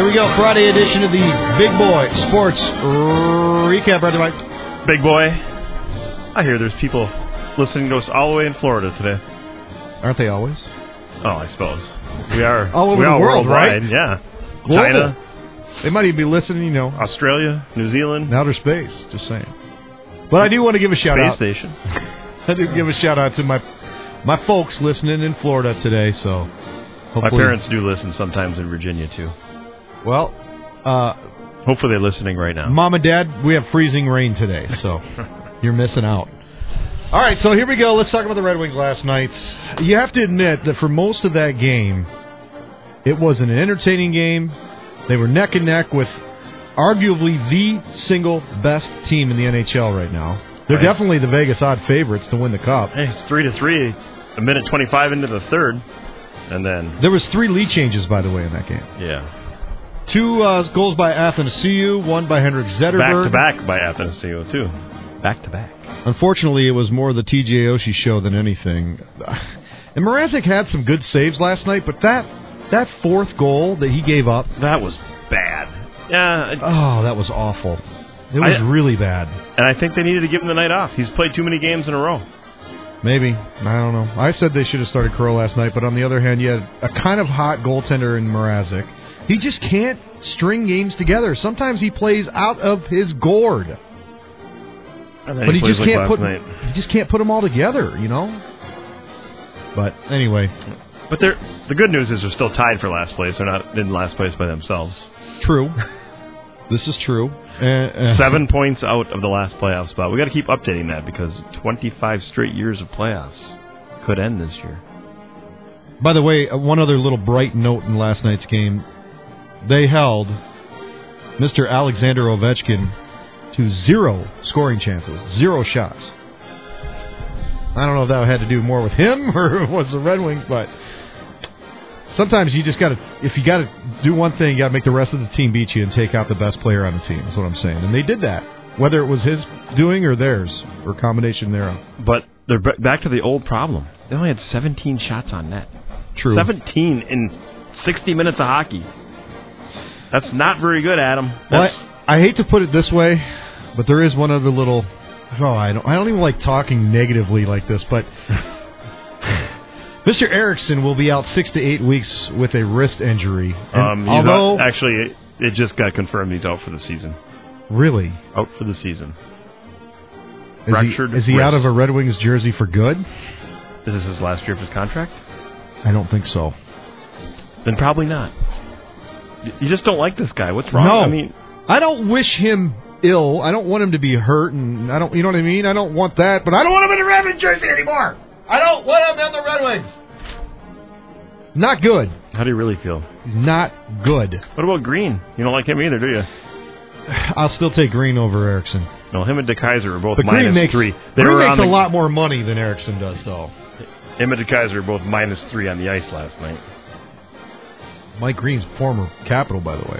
we go. Friday edition of the Big Boy Sports Recap. Right, Mike. Big Boy, I hear there's people listening to us all the way in Florida today. Aren't they always? Oh, I suppose. We are all over the world, worldwide, right? Yeah. Global. China. They might even be listening, Australia, New Zealand. Outer space, just saying. But I do want to give a shout out. Space Station. I do give a shout out to my folks listening in Florida today, so hopefully. My parents do listen sometimes in Virginia, too. Well, hopefully they're listening right now. Mom and Dad, we have freezing rain today, so you're missing out. All right, so here we go. Let's talk about the Red Wings last night. You have to admit that for most of that game, it was an entertaining game. They were neck and neck with arguably the single best team in the NHL right now. They're definitely the Vegas odd favorites to win the Cup. Hey, it's 3-3, a minute 25 into the third, and then... There was 3 lead changes, by the way, in that game. Yeah. 2 goals by Athanasiou, 1 by Henrik Zetterberg. Back-to-back by Athanasiou, too. Back-to-back. Unfortunately, it was more the TJ Oshie show than anything. And Mrazek had some good saves last night, but that fourth goal that he gave up... That was bad. Yeah. Oh, that was awful. It was really bad. And I think they needed to give him the night off. He's played too many games in a row. Maybe. I don't know. I said they should have started Curl last night, but on the other hand, you had a kind of hot goaltender in Mrazek. He just can't string games together. Sometimes he plays out of his gourd. But he just can't put them all together, But anyway. But the good news is they're still tied for last place. They're not in last place by themselves. True. This is true. 7 points out of the last playoff spot. We got to keep updating that because 25 straight years of playoffs could end this year. By the way, one other little bright note in last night's game. They held Mr. Alexander Ovechkin to 0 scoring chances, 0 shots. I don't know if that had to do more with him or it was the Red Wings, but sometimes you just got to, if you got to do one thing, you got to make the rest of the team beat you and take out the best player on the team. That's what I'm saying. And they did that, whether it was his doing or theirs, or a combination thereof. But they're back to the old problem. They only had 17 shots on net. True. 17 in 60 minutes of hockey. That's not very good, Adam. Well, I hate to put it this way, but there is one other little... Oh, I don't even like talking negatively like this, but... Mr. Eriksson will be out 6 to 8 weeks with a wrist injury. Although actually, it just got confirmed he's out for the season. Really? Out for the season. Is he out of a Red Wings jersey for good? Is this his last year of his contract? I don't think so. Then probably not. You just don't like this guy. What's wrong? No. I mean, I don't wish him ill. I don't want him to be hurt, and I don't. You know what I mean? I don't want that, but I don't want him in the Red Wings jersey anymore. I don't want him in the Red Wings. Not good. How do you really feel? He's not good. What about Green? You don't like him either, do you? I'll still take Green over Eriksson. No, him and DeKeyser are both but minus Green 3. Green makes a lot more money than Eriksson does, though. Him and DeKeyser are both minus 3 on the ice last night. Mike Green's former Capital, by the way.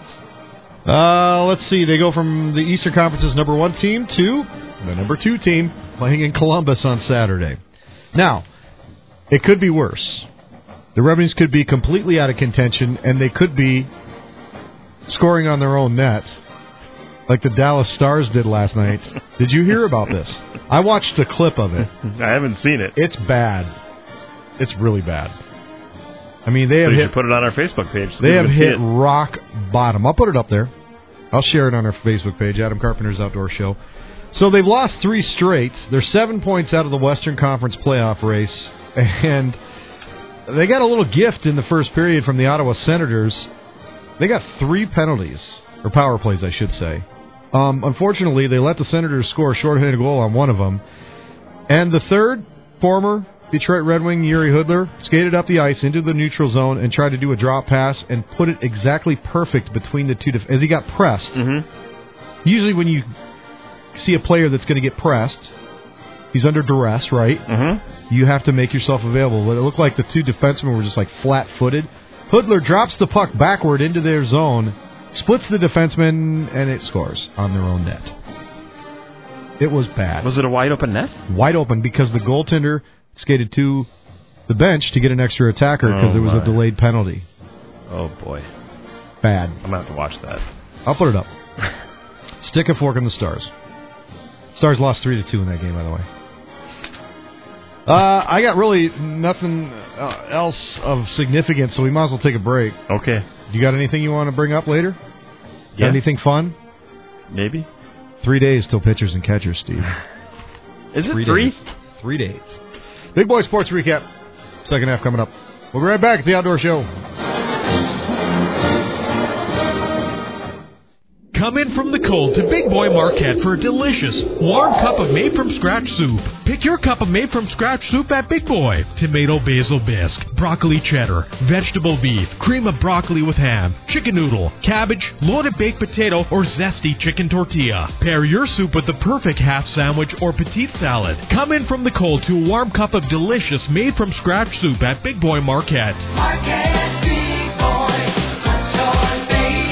Let's see. They go from the Eastern Conference's number 1 team to the number 2 team playing in Columbus on Saturday. Now, it could be worse. The Red Wings could be completely out of contention, and they could be scoring on their own net, like the Dallas Stars did last night. Did you hear about this? I watched a clip of it. I haven't seen it. It's bad. It's really bad. I mean, they have hit. Put it on our Facebook page. So they have hit rock bottom. I'll put it up there. I'll share it on our Facebook page, Adam Carpenter's Outdoor Show. So they've lost 3 straight. They're 7 points out of the Western Conference playoff race, and they got a little gift in the first period from the Ottawa Senators. They got 3 penalties, or power plays, I should say. Unfortunately, they let the Senators score a shorthanded goal on one of them. And the third, former Detroit Red Wing Yuri Hudler, skated up the ice into the neutral zone and tried to do a drop pass and put it exactly perfect between the two as he got pressed. Mm-hmm. Usually when you see a player that's going to get pressed, he's under duress, right? Mm-hmm. You have to make yourself available. But it looked like the 2 defensemen were just like flat-footed. Hudler drops the puck backward into their zone, splits the defenseman, and it scores on their own net. It was bad. Was it a wide-open net? Wide open because the goaltender skated to the bench to get an extra attacker because there was a delayed penalty. Oh, boy. Bad. I'm going to have to watch that. I'll put it up. Stick a fork in the Stars. Stars lost 3-2 in that game, by the way. I got really nothing else of significance, so we might as well take a break. Okay. You got anything you want to bring up later? Yeah. Anything fun? Maybe. 3 days till pitchers and catchers, Steve. Is it 3? 3 days. Big Boy Sports Recap. Second half coming up. We'll be right back at the Outdoor Show. Come in from the cold to Big Boy Marquette for a delicious, warm cup of made-from-scratch soup. Pick your cup of made-from-scratch soup at Big Boy. Tomato basil bisque, broccoli cheddar, vegetable beef, cream of broccoli with ham, chicken noodle, cabbage, loaded baked potato, or zesty chicken tortilla. Pair your soup with the perfect half sandwich or petite salad. Come in from the cold to a warm cup of delicious made-from-scratch soup at Big Boy Marquette. Marquette Big Boy, what's your favorite?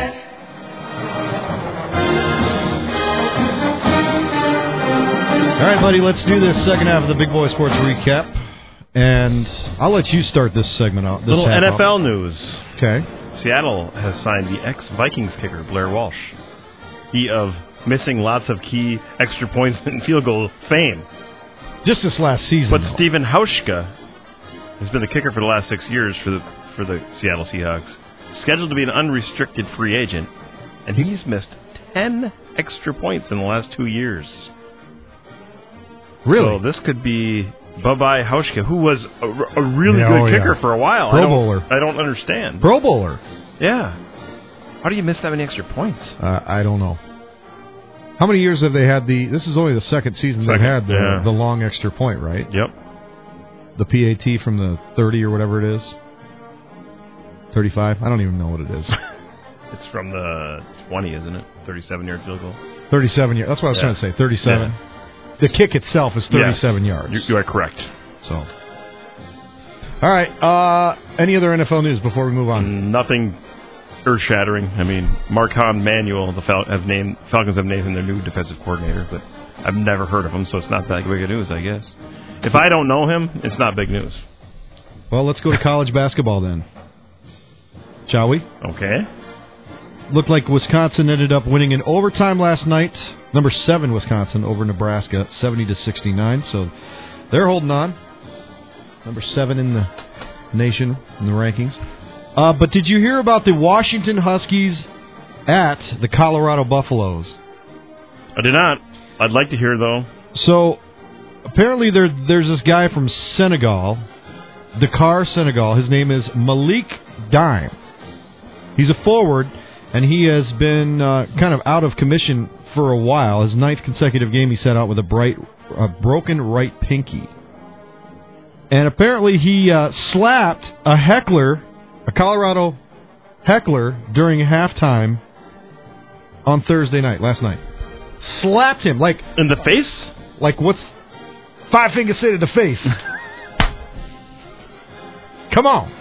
All right, buddy, let's do this second half of the Big Boy Sports Recap. And I'll let you start this segment out. Little NFL news. Okay. Seattle has signed the ex-Vikings kicker, Blair Walsh. He of missing lots of key extra points and field goal fame. Just this last season. But though. Steven Hauschka has been the kicker for the last 6 years for the Seattle Seahawks. Scheduled to be an unrestricted free agent, and he's missed 10 extra points in the last 2 years. Really? So this could be bye-bye Hauschka, who was a really good kicker for a while. Pro Bowler. I don't understand. Pro Bowler. Yeah. How do you miss that many extra points? I don't know. How many years have they had this is only the second season they've had the long extra point, right? Yep. The PAT from the 30 or whatever it is. 35? I don't even know what it is. It's from the 20, isn't it? 37-yard field goal. 37 yards. That's what I was trying to say. 37. Yeah. The kick itself is 37 yards. You are correct. So, all right. Any other NFL news before we move on? Nothing earth-shattering. I mean, Marcon Manuel, the Falcons have named him their new defensive coordinator, but I've never heard of him, so it's not that big of news, I guess. If I don't know him, it's not big news. Well, let's go to college basketball then. Shall we? Okay. Looked like Wisconsin ended up winning in overtime last night. Number 7 Wisconsin over Nebraska, 70-69. So they're holding on. Number 7 in the nation in the rankings. But did you hear about the Washington Huskies at the Colorado Buffaloes? I did not. I'd like to hear, though. So apparently there's this guy from Senegal, Dakar, Senegal. His name is Malik Dime. He's a forward, and he has been kind of out of commission for a while. His 9th consecutive game he sat out with a broken right pinky. And apparently he slapped a heckler, a Colorado heckler, during halftime on Thursday night, last night. Slapped him, like... In the face? Like, what's... 5 fingers say to the face. Come on.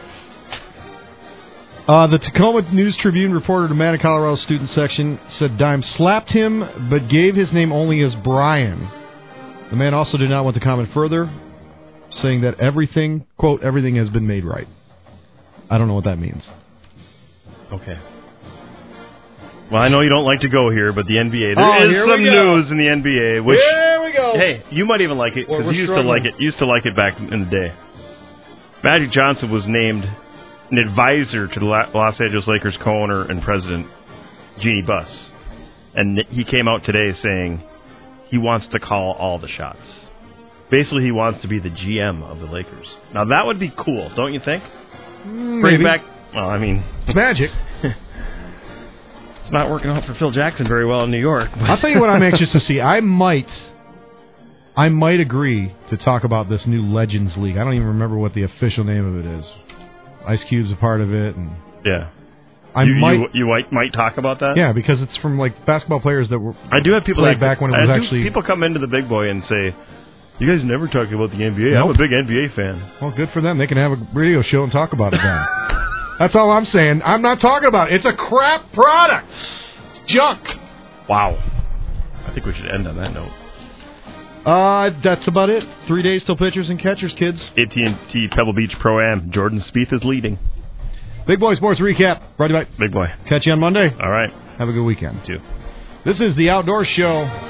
The Tacoma News-Tribune reported to Manna, Colorado student section said Dime slapped him, but gave his name only as Brian. The man also did not want to comment further, saying that everything, quote, everything has been made right. I don't know what that means. Okay. Well, I know you don't like to go here, but the NBA, there is some news in the NBA. Which, here we go. Hey, you might even like it, because you used to like it. You used to like it back in the day. Magic Johnson was named an advisor to the Los Angeles Lakers co-owner and president, Jeannie Buss. And he came out today saying he wants to call all the shots. Basically, he wants to be the GM of the Lakers. Now, that would be cool, don't you think? Bring back... Well, I mean... It's Magic. It's not working out for Phil Jackson very well in New York. I'll tell you what I'm anxious to see. I might agree to talk about this new Legends League. I don't even remember what the official name of it is. Ice Cube's a part of it, and yeah, you might talk about that. Yeah, because it's from like basketball players that were. I do have people played back when it was actually. People come into the Big Boy and say, "You guys never talk about the NBA." Nope. I'm a big NBA fan. Well, good for them. They can have a radio show and talk about it then. That's all I'm saying. I'm not talking about it. It's a crap product. It's junk. Wow. I think we should end on that note. That's about it. 3 days till pitchers and catchers, kids. AT&T Pebble Beach Pro-Am. Jordan Spieth is leading. Big Boy Sports Recap, brought to you by Big Boy. Catch you on Monday. All right. Have a good weekend. You too. This is the Outdoor Show.